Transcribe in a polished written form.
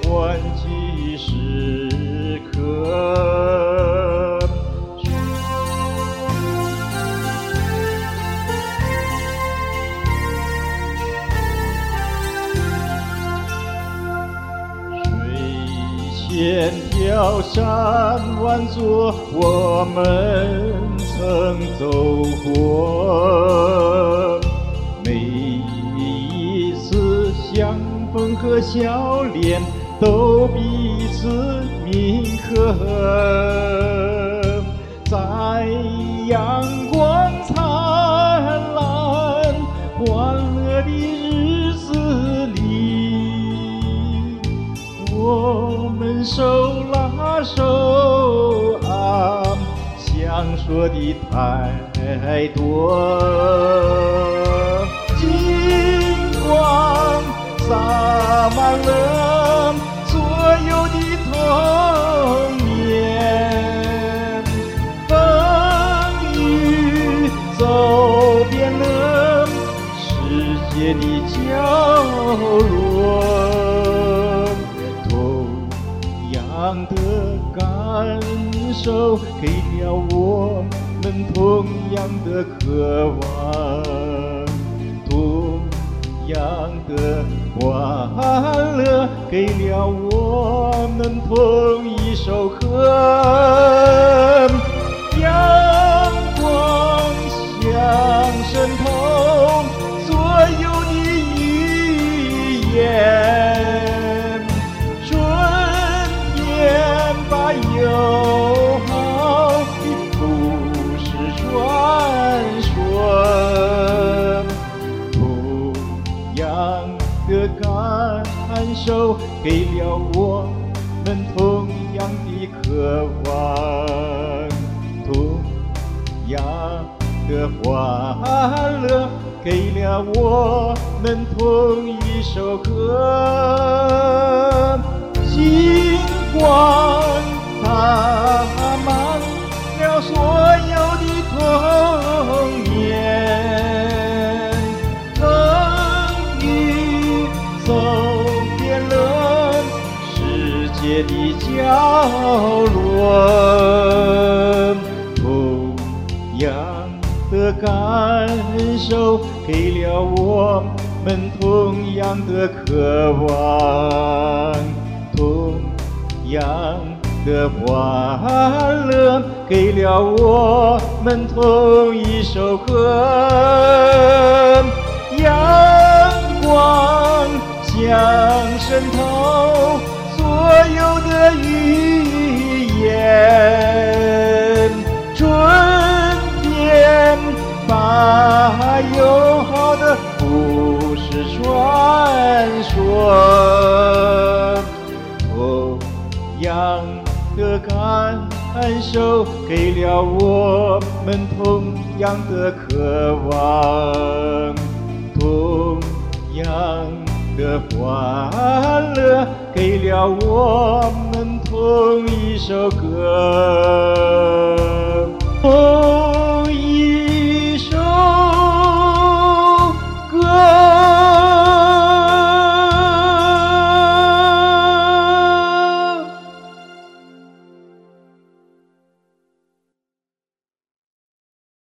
关键时刻。千条山湾座，我们曾走过。每一次相逢和笑脸，都彼此铭刻。在阳光灿烂、欢乐的日子里，我们手拉手啊，想说的太多。金光洒满了所有的童年，风雨走遍了世界的角落。的感受，给了我们同样的渴望，同样的欢乐，给了我们同一首歌。阳光像渗透所有的语言，友好的故事传说，同样的感受，给了我们同样的渴望，同样的欢乐，给了我们同一首歌。星光洒满了所有的童年，风雨走遍了世界的角落，同样的感受，给了我们同样的渴望，同样的欢乐，给了我们同一首歌。阳光像渗透所有的语言，春天把友好的故事传说。同样的感受，给了我们同样的渴望，同样的欢乐，给了我们同一首歌。